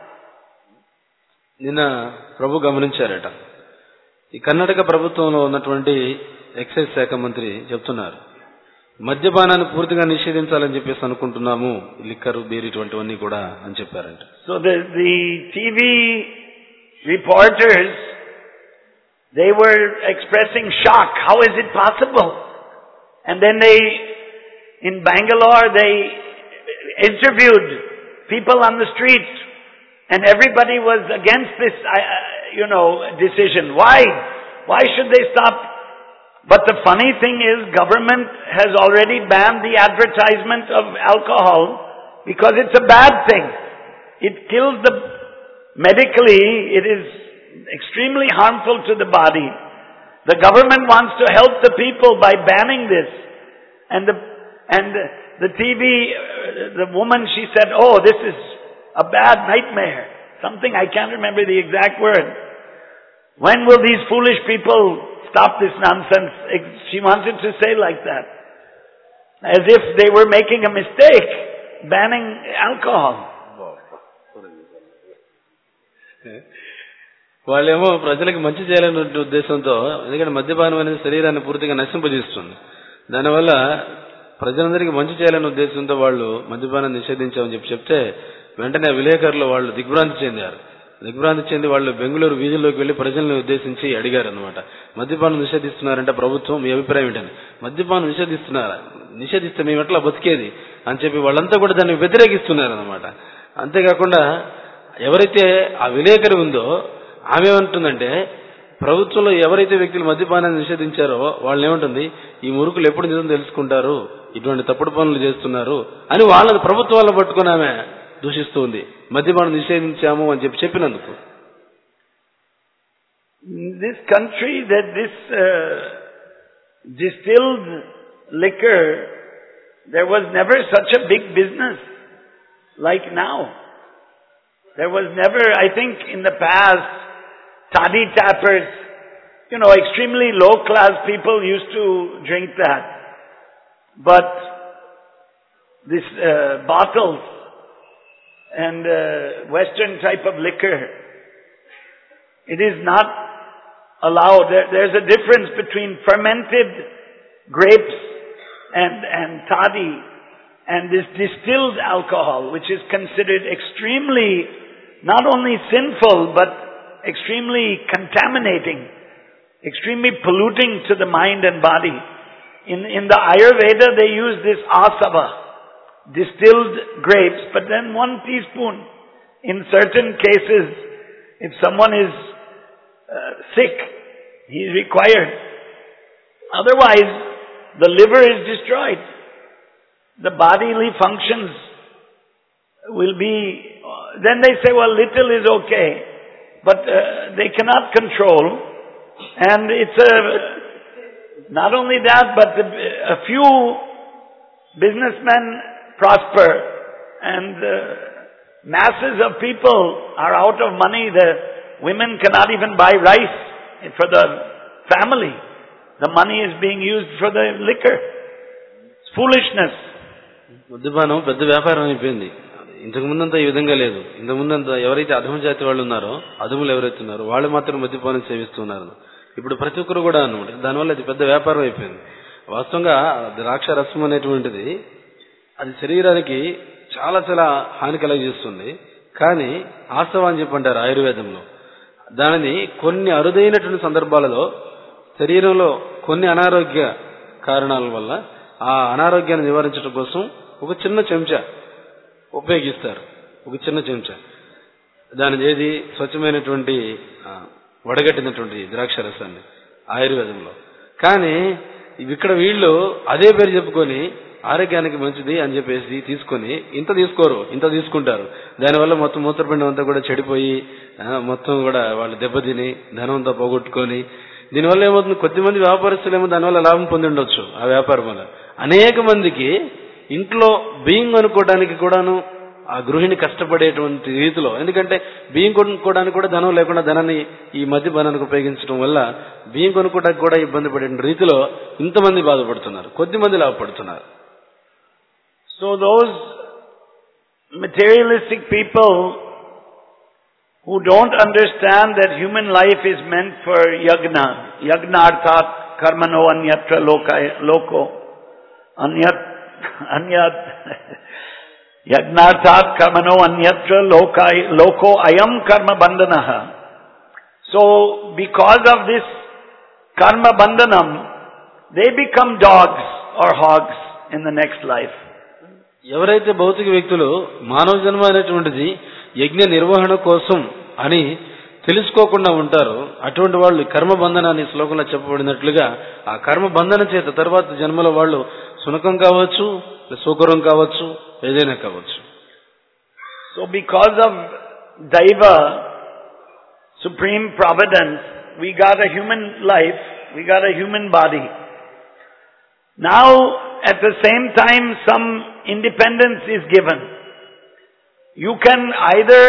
నిన్న ప్రభు గమనించారట, ఈ కర్ణాటక ప్రభుత్వంలో ఉన్నటువంటి excise శాఖ మంత్రి చెప్తున్నారు, మద్యపానాన్ని పూర్తిగా నిషేధించాలని చెప్పేసి అనుకుంటున్నాము, లిక్కర్, బీర్ ఇటువంటివన్నీ కూడా అని చెప్పారంట. So the the T V reporters, they were expressing shock. How is it possible? And then they, in Bangalore, they interviewed people on the street, and everybody was against this, you know, decision. Why? Why should they stop? But the funny thing is, government has already banned the advertisement of alcohol because it's a bad thing. It kills the, medically, it is extremely harmful to the body. The government wants to help the people by banning this. And the, and the T V, the woman, she said, oh, this is a bad nightmare. Something, I can't remember the exact word. When will these foolish people stop this nonsense? She wanted to say like that. As if they were making a mistake, banning alcohol. వాళ్ళేమో ప్రజలకు మంచి చేయాలనే ఉద్దేశంతో, ఎందుకంటే మద్యపానం అనేది శరీరాన్ని పూర్తిగా నశింపజేస్తుంది, దానివల్ల ప్రజలందరికీ మంచి చేయాలనే ఉద్దేశంతో వాళ్ళు మద్యపానం నిషేధించామని చెప్పి చెప్తే వెంటనే విలేకరులు వాళ్ళు దిగ్భ్రాంతి చెందారు. దిగ్భ్రాంతి చెంది వాళ్ళు బెంగళూరు వీధుల్లోకి వెళ్లి ప్రజలను ఉద్దేశించి అడిగారు అనమాట, మద్యపానం నిషేధిస్తున్నారంటే ప్రభుత్వం, మీ అభిప్రాయం ఏంటని. మద్యపానం నిషేధిస్తున్నారా, నిషేధిస్తే మేము ఎట్లా బతికేది అని చెప్పి వాళ్ళంతా కూడా దాన్ని వ్యతిరేకిస్తున్నారు అనమాట. అంతేకాకుండా ఎవరైతే ఆ విలేకరి ఉందో ఆమె ఏమంటుందంటే, ప్రభుత్వంలో ఎవరైతే వ్యక్తులు మద్యపానాన్ని నిషేధించారో వాళ్ళని ఏముంటుంది, ఈ మురుకులు ఎప్పుడు నిజం తెలుసుకుంటారు, ఇటువంటి తప్పుడు పనులు చేస్తున్నారు అని వాళ్ళని ప్రభుత్వాలను పట్టుకుని ఆమె దూషిస్తూ ఉంది. మద్యపానం నిషేధించాము అని చెప్పి చెప్పినందుకు. This country, that this uh, distilled liquor, there was never such a big business like now. There was never, I think in the past, toddy tappers, you know, extremely low class people used to drink that. But this uh, bottles and uh, western type of liquor, it is not allowed. There, there's a difference between fermented grapes and, and toddy and this distilled alcohol, which is considered extremely, not only sinful, but extremely contaminating, extremely polluting to the mind and body. In, in the Ayurveda, they use this asava, distilled grapes, but then one teaspoon. In certain cases, if someone is uh, sick, he is required. Otherwise, the liver is destroyed. The bodily functions will be, then they say, well, little is okay, but uh, they cannot control. And it's a, not only that, but the, a few businessmen prosper and uh, masses of people are out of money. The women cannot even buy rice for the family. The money is being used for the liquor. It's foolishness. మద్యపానం పెద్ద వ్యాపారం అయిపోయింది. ఇంతకు ముందంతా ఈ విధంగా లేదు. ఇంతకు ముందంతా ఎవరైతే అధమ జాతి వాళ్ళు ఉన్నారో, అధములు ఎవరైతే ఉన్నారో వాళ్ళు మాత్రం మద్యపానం సేవిస్తున్నారు. ఇప్పుడు ప్రతి ఒక్కరు కూడా అన్నమాట. దానివల్ల అది పెద్ద వ్యాపారం అయిపోయింది. వాస్తవంగా ద్రాక్ష రసం అనేటువంటిది అది శరీరానికి చాలా చాలా హాని కలగజేస్తుంది. కానీ ఆసవ అని చెప్పంటారు ఆయుర్వేదంలో. దానిని కొన్ని అరుదైనటువంటి సందర్భాలలో శరీరంలో కొన్ని అనారోగ్య కారణాల వల్ల ఆ అనారోగ్యాన్ని నివారించడం కోసం ఒక చిన్న చెంచా ఉపయోగిస్తారు. ఒక చిన్న చెంచా దాని ఏది స్వచ్ఛమైనటువంటి వడగట్టినటువంటి ద్రాక్ష రసాన్ని ఆయుర్వేదంలో. కానీ ఇక్కడ వీళ్ళు అదే పేరు చెప్పుకొని ఆరోగ్యానికి మంచిది అని చెప్పేసి తీసుకొని ఇంత తీసుకోరు, ఇంత తీసుకుంటారు. దానివల్ల మొత్తం మూత్రపిండం అంతా కూడా చెడిపోయి మొత్తం కూడా వాళ్ళు దెబ్బతిని ధనం అంతా పోగొట్టుకొని, దీనివల్ల ఏమవుతుంది, కొద్దిమంది వ్యాపారస్తులు ఏమో దానివల్ల లాభం పొంది ఉండొచ్చు ఆ వ్యాపారం వల్ల. అనేక మందికి ఇంట్లో బియ్యం కొనుక్కోవడానికి కూడాను ఆ గృహిణి కష్టపడేటువంటి రీతిలో, ఎందుకంటే బియ్యం కొనుక్కోవడానికి కూడా ధనం లేకుండా ధనాన్ని ఈ మద్యపానానికి ఉపయోగించడం వల్ల బియ్యం కొనుక్కోవడానికి కూడా ఇబ్బంది పడే రీతిలో ఇంతమంది బాధపడుతున్నారు, కొద్దిమంది లాభపడుతున్నారు. So those materialistic people who don't understand that human life is meant for yagna, yagna arthat karmano anyatra loko, anyat, anyat, yagna arthat karmano anyatra loko ayam karma bandhanaha. So because of this karma bandhanam, they become dogs or hogs in the next life. ఎవరైతే భౌతిక వ్యక్తులు మానవ జన్మ అనేటువంటిది యజ్ఞ నిర్వహణ కోసం అని తెలుసుకోకుండా ఉంటారో అటువంటి వాళ్ళు కర్మ బంధనాన్ని శ్లోకంలో చెప్పబడినట్లుగా ఆ కర్మ బంధన చేత తర్వాత జన్మలో వాళ్ళు సునకం కావచ్చు, సుకరం కావచ్చు, ఏదైనా కావచ్చు. So because of Daiva, supreme providence, we got a human life, we got a human body. Now at the same time some independence is given. You can either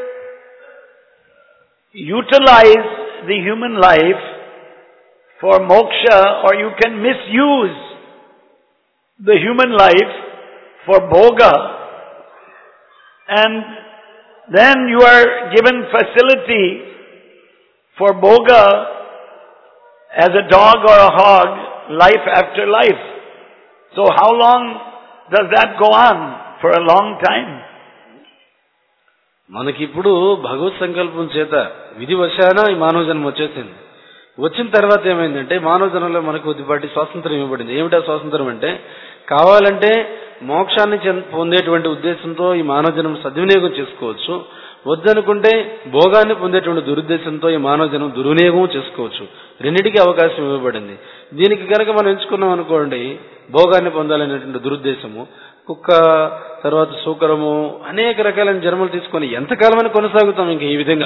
utilize the human life for moksha or you can misuse the human life for bhoga, and then you are given facility for bhoga as a dog or a hog, life after life. So how long does that go on? For a long time. మనకిప్పుడు భగవత్ సంకల్పం చేత విధివశాన ఈ మానవ జన్మ వచ్చేసింది. వచ్చిన తర్వాత ఏమైందంటే మానవ జన్మలో మనకు కొద్దిపాటి స్వాతంత్రం ఇవ్వబడింది. ఏమిటా స్వాతంత్రం అంటే, కావాలంటే మోక్షాన్ని పొందేటువంటి ఉద్దేశంతో ఈ మానవ జన్మ సద్వినియోగం చేసుకోవచ్చు. వద్దనుకుంటే భోగాన్ని పొందేటువంటి దురుద్దేశంతో ఈ మానవ జన్మ దుర్వినియోగం చేసుకోవచ్చు. రెండింటికి అవకాశం ఇవ్వబడింది. దీనికి కనుక మనం ఎంచుకున్నాం అనుకోండి, భోగాన్ని పొందాలనేటువంటి దురుద్దేశము, కుక్క తర్వాత సూకరము, అనేక రకాలైన జన్మలు తీసుకొని ఎంతకాలమని కొనసాగుతాం ఇంక ఈ విధంగా.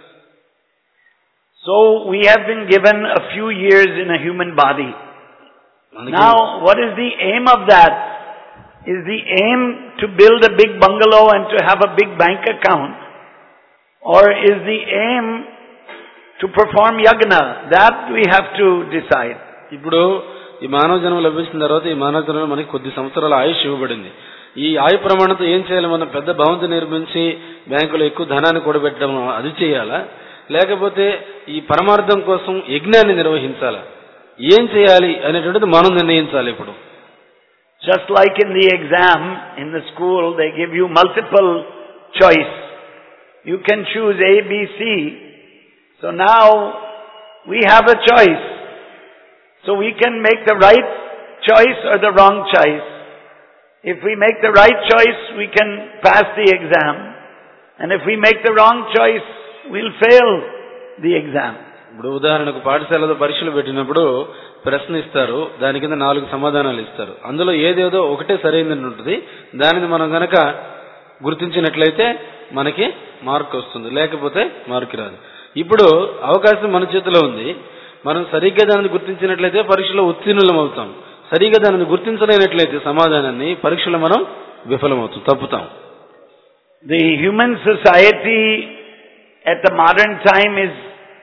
So we have been given a few years in a human body. Now what is the aim of that? Is the aim to build a big bungalow and to have a big bank account? Or is the aim to perform yagna? That we have to decide. ఇప్పుడు ఈ మానవ జన్మ లభించిన తర్వాత ఈ మానవ జన్మ మనకి కొద్ది సంవత్సరాల ఆయుష్ ఇవ్వబడింది. ఈ ఆయు ప్రమాణంతో ఏం చేయాలి? మనం పెద్ద భవంతి నిర్మించి బ్యాంకులో ఎక్కువ ధనాన్ని కూడబెట్టడం అది చేయాలా, లేకపోతే ఈ పరమార్థం కోసం యజ్ఞాన్ని నిర్వహించాలా, ఏం చేయాలి అనేటువంటిది మనం నిర్ణయించాలి. ఇప్పుడు just like in the exam in the school, they give you multiple choice. You can choose A, B, C. So now we have a choice. So we can make the right choice or the wrong choice. If we make the right choice, we can pass the exam. And if we make the wrong choice, we'll fail the exam. ఇప్పుడు ఉదాహరణకు పాఠశాలలో పరీక్షలు పెట్టినప్పుడు ప్రశ్న ఇస్తారు, దాని కింద నాలుగు సమాధానాలు ఇస్తారు. అందులో ఏదేదో ఒకటే సరైనది ఉంటుంది. దానిని మనం గనక గుర్తించినట్లయితే మనకి మార్క్ వస్తుంది, లేకపోతే మార్క్ రాదు. ఇప్పుడు అవకాశం మన చేతిలో ఉంది. మనం సరిగ్గా దానిని గుర్తించినట్లయితే పరీక్షలో ఉత్తీర్ణులం అవుతాం. సరిగ్గా దానిని గుర్తించలేనట్లయితే సమాధానాన్ని పరీక్షలో మనం విఫలమవుతాం, తప్పుతాం. The human society at the modern time is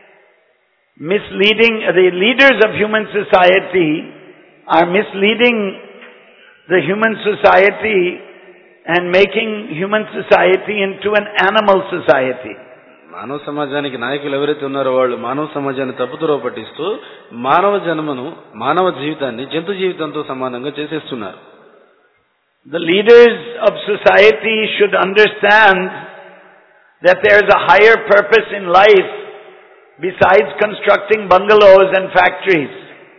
misleading. The leaders of human society are misleading the human society and making human society into an animal society. మానవ సమాజానికి నాయకులు ఎవరైతే ఉన్నారో వాళ్ళు మానవ సమాజాన్ని తప్పుదోవ పట్టిస్తూ మానవ జన్మను, మానవ జీవితాన్ని జంతు జీవితంతో సమానంగా చేసేస్తున్నారు. The leaders of society should understand that there is a higher purpose in life besides constructing bungalows and factories.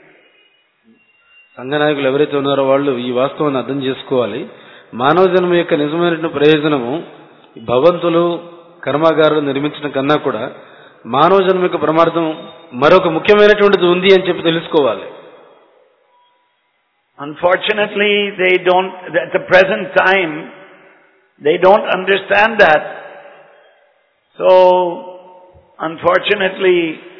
సంఘ నాయకులు ఎవరైతే ఉన్నారో వాళ్ళు ఈ వాస్తవాన్ని అర్థం చేసుకోవాలి. మానవ జన్మ యొక్క నిజమైన ప్రయోజనము భవంతులు, కర్మాగారాలు నిర్మించడం కన్నా కూడా మానవ జన్మ యొక్క ప్రమార్థం మరొక ముఖ్యమైనటువంటిది ఉంది అని చెప్పి తెలుసుకోవాలి. Unfortunately, they don't, at the present time, they don't understand that. So, unfortunately,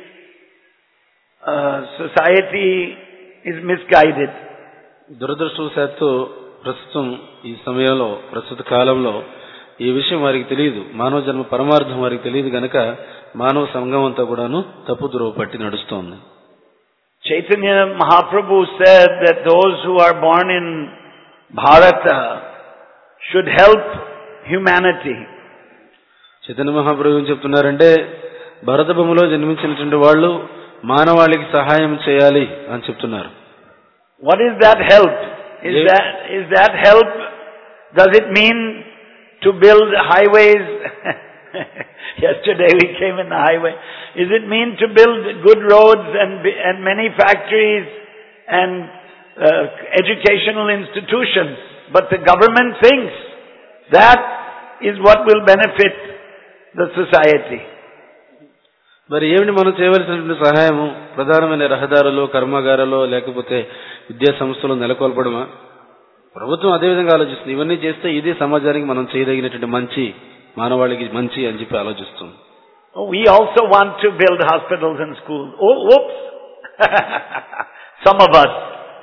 uh, society is misguided. దురదృష్టవశాత్తు ప్రస్తుతం ఈ సమయంలో, ప్రస్తుత కాలంలో ఈ విషయం వారికి తెలియదు. మానవ జన్మ పరమార్థం వారికి తెలియదు గనక మానవ సంఘం అంతా కూడాను తప్పుద్రోవ పట్టి నడుస్తోంది. Chaitanya Mahaprabhu said that those who are born in Bharata should help humanity. Chaitanya Mahaprabhu ఏం చెప్తున్నారంటే, భరత భూమిలో జన్మించినటువంటి వాళ్ళు మానవాళికి సహాయం చేయాలి అని చెప్తున్నారు. What is that help? Is yes. that is that help? Does it mean to build highways? Yesterday we came in the highway. Does it mean to build good roads and and many factories and uh, educational institutions? But the government thinks that is what will benefit the society. మరి ఏమిటి మనం చేయవలసినటువంటి సహాయము? ప్రధానమైన రహదారులు, కర్మాగారాలు, లేకపోతే విద్యా సంస్థలు నెలకొల్పడమా? ప్రభుత్వం అదేవిధంగా ఆలోచిస్తుంది. ఇవన్నీ చేస్తే ఇది సమాజానికి మనం చేయదగినటువంటి మంచి, మానవాళికి మంచి అని చెప్పి ఆలోచిస్తుంది. We also want to build hospitals and schools. Oh, oops! Some of us.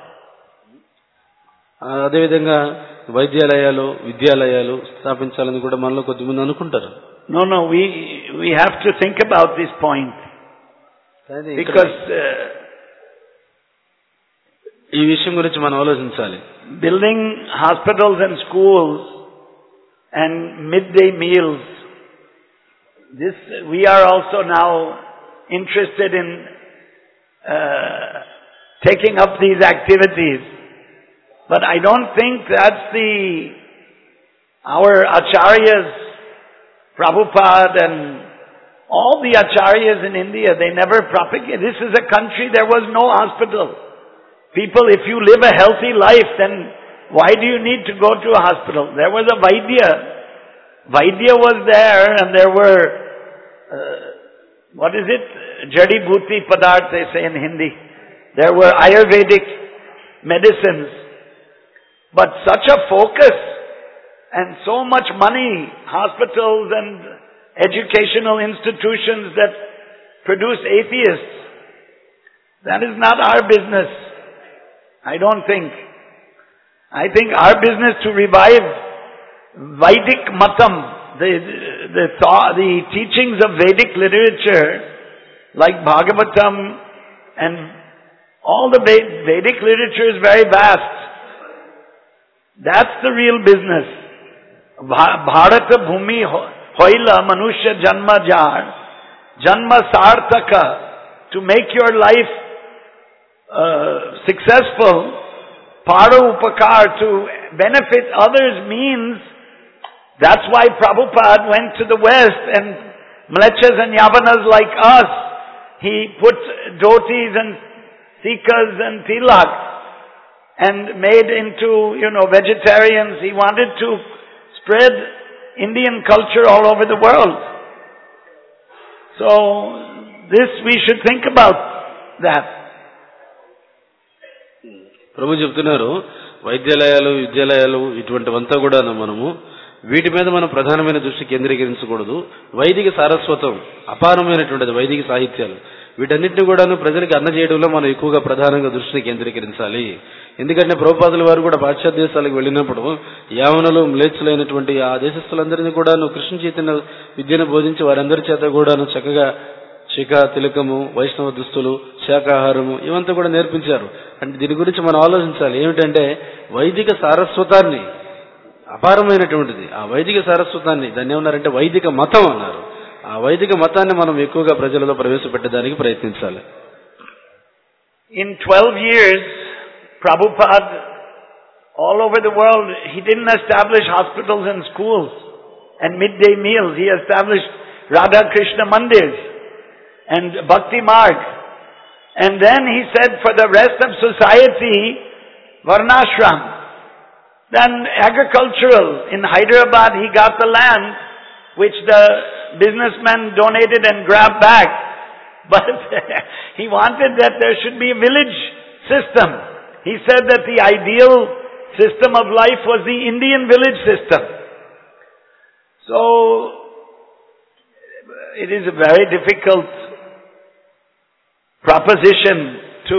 అదేవిధంగా వైద్యాలయాలు, విద్యాలయాలు స్థాపించాలని కూడా మనలో కొద్దిమంది అనుకుంటారు. No, no, we we have to think about this point. Because uh, ఈ విషయం గురించి మనం ఆలోచించాలి. Building hospitals and schools and midday meals, this we are also now interested in uh, taking up these activities. But I don't think that's the our acharyas, Prabhupada and all the acharyas in India, they never propagated. This is a country, there was no hospital. People, if you live a healthy life, then why do you need to go to a hospital? There was a Vaidya Vaidya was there, and there were, uh, what is it? Jadi Bhuti Padarth, they say in Hindi. There were Ayurvedic medicines. But such a focus and so much money, hospitals and educational institutions that produce atheists, that is not our business. I don't think. I think our business to revive Vedic Matam, the, the, thought, the teachings of Vedic literature, like Bhagavatam, and all the Vedic literature is very vast. That's the real business. Bharata Bhumi Hoila Manushya Janma Jar, Janma Sartaka, to make your life uh, successful, Para Upakar, to benefit others means, that's why Prabhupada went to the West, and Mlechas and Yavanas like us, he put dhotis and sikas and tilaks and made into, you know, vegetarians. He wanted to spread Indian culture all over the world. So, this we should think about that. ప్రభు చెప్తున్నారు వైద్యాలయాలు విద్యాలయాలు ఇటువంటివంతా కూడా మనము వీటి మీద మనం ప్రధానమైన దృష్టి కేంద్రీకరించకూడదు. వైదిక సారస్వతం అపారమైనటువంటిది, వైదిక సాహిత్యాలు వీటన్నిటిని కూడాను ప్రజలకు అందజేయడంలో మనం ఎక్కువగా ప్రధానంగా దృష్టిని కేంద్రీకరించాలి. ఎందుకంటే ప్రభుపాదుల వారు కూడా పాశ్చాత్య దేశాలకు వెళ్ళినప్పుడు యావనులు మ్లేచ్చులైనటువంటి ఆ దేశస్తులందరినీ కూడాను కృష్ణ చైతన్య విద్యను బోధించి వారందరి చేత కూడాను చక్కగా శిఖ తిలకము, వైష్ణవ దుస్తులు, శాకాహారము ఇవంతా కూడా నేర్పించారు. అంటే దీని గురించి మనం ఆలోచించాలి. ఏమిటంటే వైదిక సారస్వతాన్ని, అపారమైనటువంటిది ఆ వైదిక సారస్వతాన్ని, దాన్ని ఏమన్నారంటే వైదిక మతం అన్నారు. ఆ వైదిక మతాన్ని మనం ఎక్కువగా ప్రజలలో ప్రవేశపెట్టడానికి ప్రయత్నించాలి. In twelve years, Prabhupada, all over the world, he didn't establish hospitals and schools and midday meals. He established Radha Krishna Mandirs and Bhakti Marg. And then he said for the rest of society, Varnashram. Then agricultural. In Hyderabad, he got the land which the businessmen donated and grabbed back. But he wanted that there should be a village system. He said that the ideal system of life was the Indian village system. So, it is a very difficult proposition to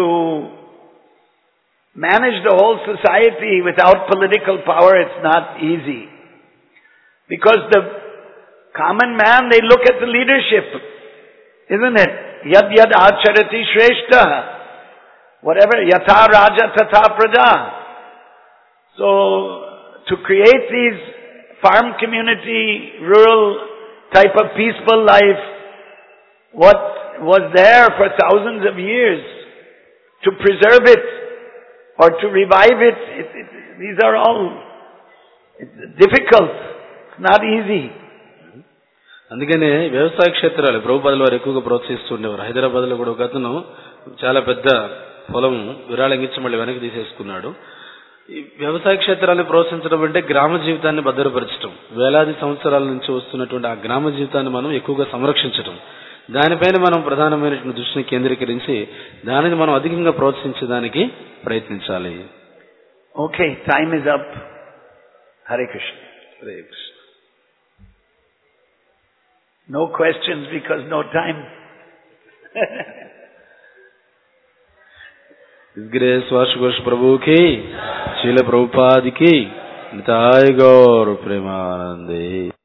manage the whole society without political power. It's not easy. Because the common man, they look at the leadership, isn't it? Yad yad acharati shreshta. Whatever, yatha raja tatha praja. So, to create these farm community, rural type of peaceful life, what was there for thousands of years, to preserve it or to revive it, it, it these are all it's difficult. It's not easy. అందుకనే వ్యవసాయ క్షేత్రాలు ప్రభుపాదుల వారు ఎక్కువగా ప్రోత్సహిస్తుండేవారు. హైదరాబాద్ లో కూడా ఒక అతను చాలా పెద్ద పొలం విరాళంగిచ్చి మళ్ళీ వెనక్కి తీసేసుకున్నాడు. ఈ వ్యవసాయ క్షేత్రాన్ని ప్రోత్సహించడం అంటే గ్రామ జీవితాన్ని భద్రపరచడం, వేలాది సంవత్సరాల నుంచి వస్తున్నటువంటి ఆ గ్రామ జీవితాన్ని మనం ఎక్కువగా సంరక్షించడం, దానిపైన మనం ప్రధానమైనటువంటి దృష్టిని కేంద్రీకరించి దానిని మనం అధికంగా ప్రోత్సహించడానికి ప్రయత్నించాలి. Okay, time is up. Hare Krishna. Hare Krishna. No questions because no time. His Grace Varshagosh Prabhu ki, Srila Prabhupada ki, Nitai Gaur Premanande.